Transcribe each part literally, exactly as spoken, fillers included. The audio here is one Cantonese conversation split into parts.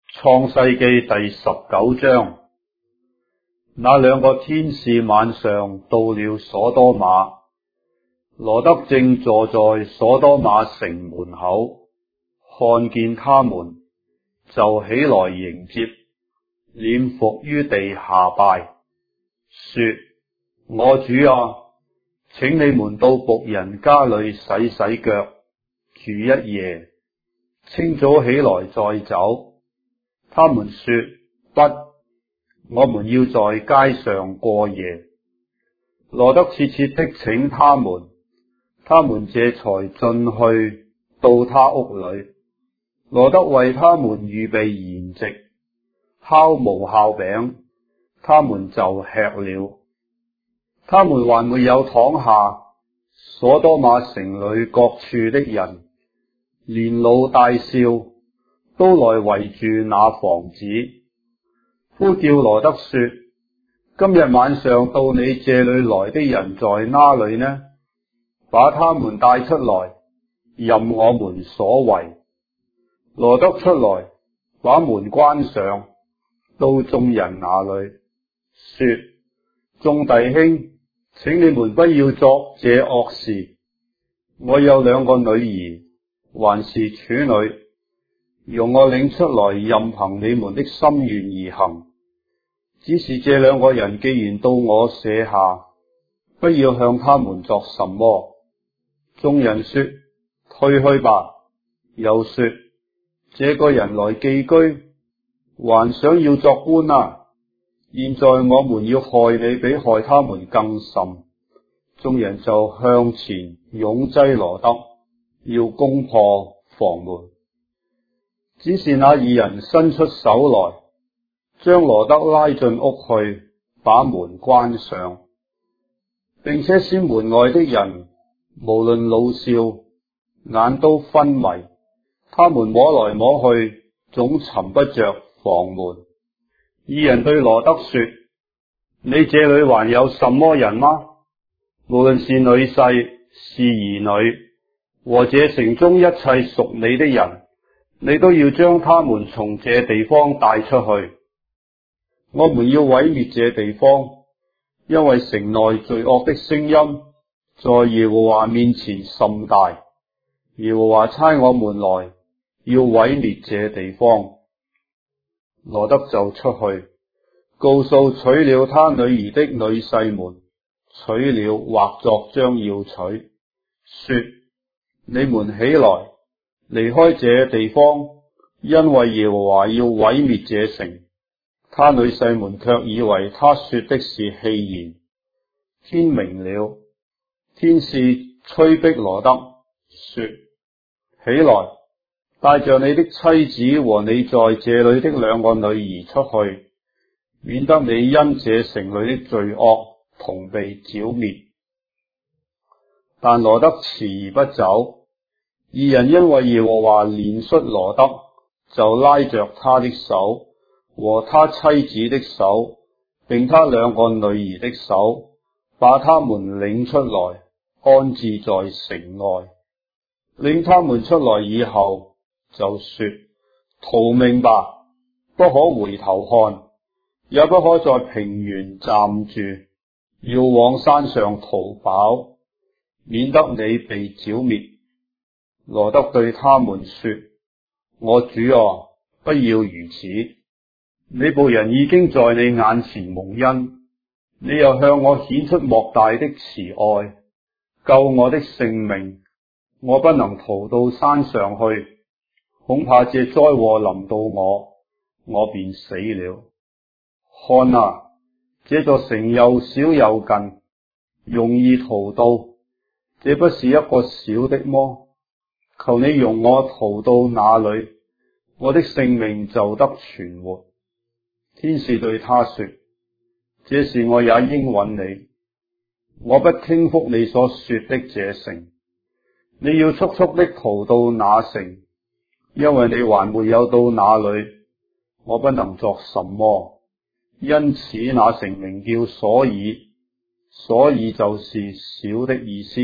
創世記第十九章。那兩個天使晚上到了所多瑪，羅得正坐在所多瑪城門口，看見他們，就起來迎接，臉伏於地下拜，說：我主啊，請你們到僕人家裏洗洗腳，住一夜，清早起來再走。他們說：不，我們要在街上過夜。羅得切切的請他們，他們這才進去到他屋裏。羅得為他們預備筵席，烤無酵餅，他們就吃了。他們還沒有躺下，所多瑪城裏各處的人，連老帶少，都來圍住那房子，呼叫羅得說：今日晚上到你這裏來的人在哪裏呢？把他們帶出來，任我們所為。羅得出來，把門關上，到眾人那裏，說：眾弟兄，請你們不要作這惡事。我有兩個女兒，還是處女，容我領出來，任憑你們的心願而行。只是這兩個人既然到我舍下，不要向他們作什麼。眾人說：退去吧。又說：這個人來寄居，還想要作官啊！現在我們要害你，比害他們更甚。眾人就向前擁擠羅得，要攻破房門。只是那二人伸出手來，將羅得拉進屋去，把門關上，並且使門外的人，無論老少，眼都昏迷。他們摸來摸去，總尋不着房門。二人對羅得說：你這裏還有什麼人嗎？無論是女婿，是兒女，和這城中一切屬你的人，你都要將他們從這地方帶出去。我們要毀滅這地方，因為城內罪惡的聲音在耶和華面前甚大。耶和華差我們來，要毀滅這地方。羅得就出去，告訴娶了他女兒的女婿們，娶了或作將要娶，說：你們起來，離開這地方，因為耶和華要毀滅這城。他女婿們卻以為他說的是戲言。天明了，天使催逼羅得說：起來，帶着你的妻子和你在這裏的兩個女兒出去，免得你因這城裏的罪惡同被剿滅。但羅得遲而不走。二人因為耶和華憐恤羅得，就拉着他的手和他妻子的手，並他兩個女兒的手，把他們領出來，安置在城外。領他們出來以後，就說：逃命吧，不可回頭看，也不可在平原站住，要往山上逃跑，免得你被剿滅。羅得對他們說：我主啊，不要如此！你僕人已經在你眼前蒙恩，你又向我顯出莫大的慈愛，救我的性命。我不能逃到山上去，恐怕這災禍臨到我，我便死了。看啊，這座城又小又近，容易逃到，這不是一個小的麼？求你容我逃到那裏，我的性命就得存活。天使對他說：這事我也應允你，我不傾覆你所說的這城。你要速速的逃到那城，因為你還沒有到那裏，我不能作什麼。因此那城名叫所以，所以就是小的意思。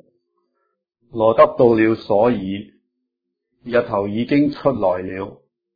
羅得到了所以，日頭已經出來了。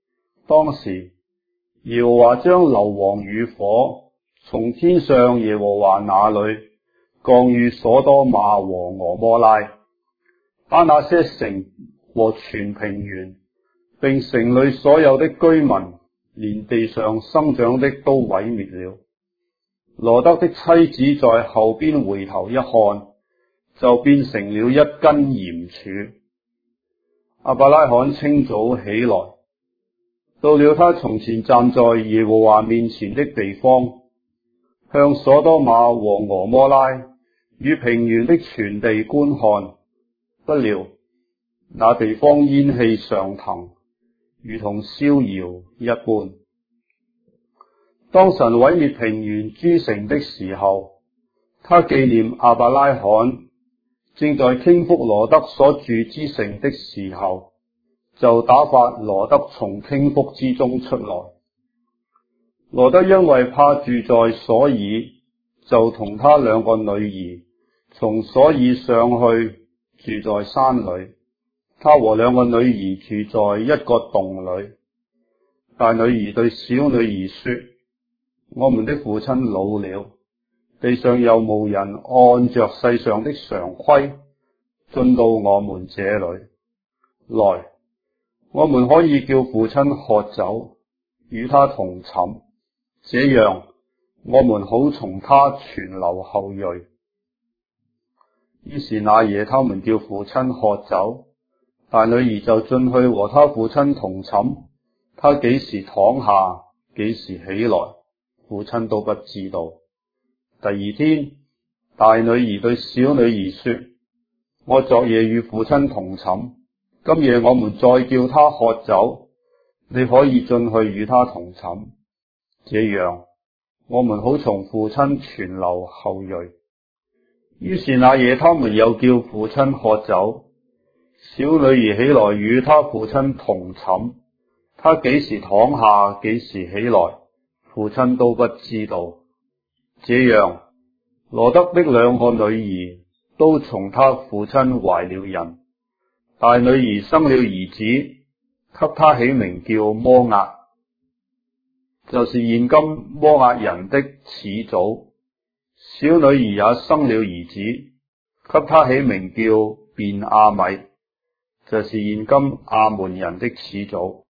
當時耶和華將硫磺與火從天上耶和華那裏降於所多瑪和蛾摩拉，把那些城和全平原，並城裏所有的居民，連地上生長的都毀滅了。羅得的妻子在後邊回頭一看，就變成了一根鹽柱。亞伯拉罕清早起來，到了他從前站在耶和華面前的地方，向所多瑪和蛾摩拉與平原的全地觀看，不料那地方煙氣上騰，如同燒窯一般。當神毀滅平原諸城的時候，他紀念亞伯拉罕正在傾覆羅得所住之城的時候，就打發羅得從傾覆之中出來。羅得因為怕住在所爾，就同他兩個女兒從所爾上去住在山裏。他和兩個女兒住在一個洞裏。大女兒對小女兒說：我們的父親老了，地上又無人按着世上的常規進到我們這裏來，我們可以叫父親喝酒，與他同寢，這樣我們好從他傳流後裔。於是那夜他們叫父親喝酒，大女兒就進去和他父親同寢，他幾時躺下，幾時起來，父親都不知道。第二天，大女兒對小女兒說：我昨夜與父親同寢，今夜我們再叫他喝酒，你可以進去與他同寢，這樣我們好從父親傳流後裔。於是那夜他們又叫父親喝酒，小女兒起來與他父親同寢，他幾時躺下，幾時起來，父親都不知道。這樣羅得的兩個女兒都從他父親懷了孕。大女兒生了兒子，給他起名叫摩押，就是現今摩押人的始祖。小女兒也生了兒子，給他起名叫便雅憫，就是現今亞捫人的始祖。